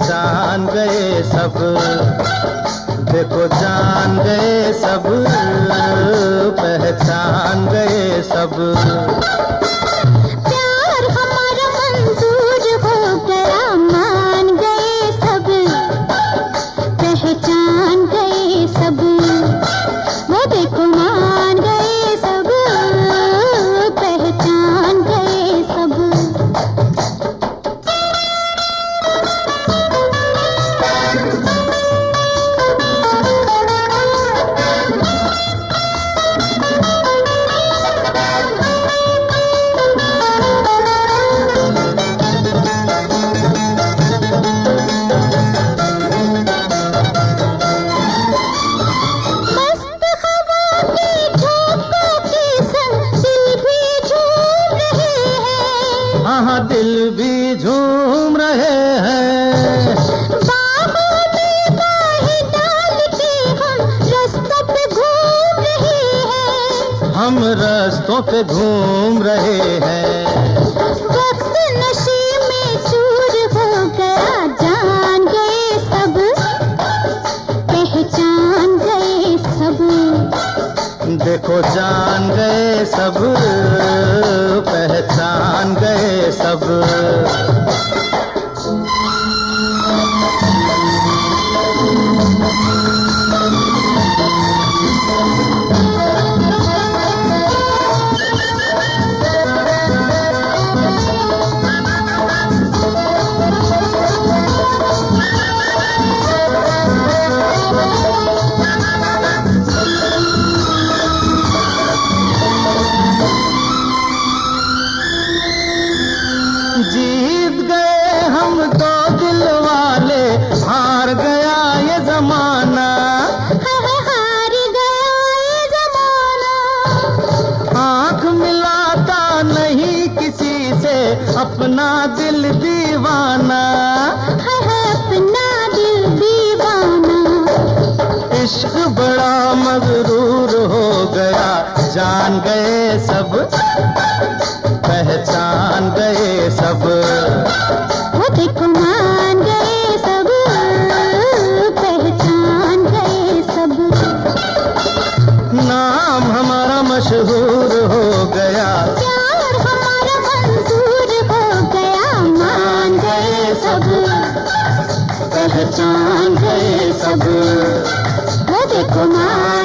पहचान गए सब, देखो जान गए सब, पहचान गए सब। प्यार हमारा मंजूर हो गया, मान गए सब, पहचान गए सब। वो देखो मान गए सब, पहचान गए सब। हाँ दिल भी झूम रहे हैं, बाहों में बाहें डाल के हम रास्तों पे घूम रहे हैं, हम रास्तों पे घूम रहे हैं। वक्त नशे में चूर हो गया, जान गए सब, पहचान गए सब। देखो जान गए सब, पहचान गए सब। जीत गए हम दो दिल वाले, हार गया ये जमाना, हार गया ये जमाना। आंख मिलाता नहीं किसी से अपना दिल दीवाना, अपना दिल दीवाना। इश्क बड़ा मगरूर हो गया, जान गए सब, पहचान गए सब। वो देखो मान गए सब, पहचान गए सब। नाम हमारा मशहूर हो गया, प्यार हमारा मंजूर हो गया, मान गए सब, पहचान गए सब। वो देखो मान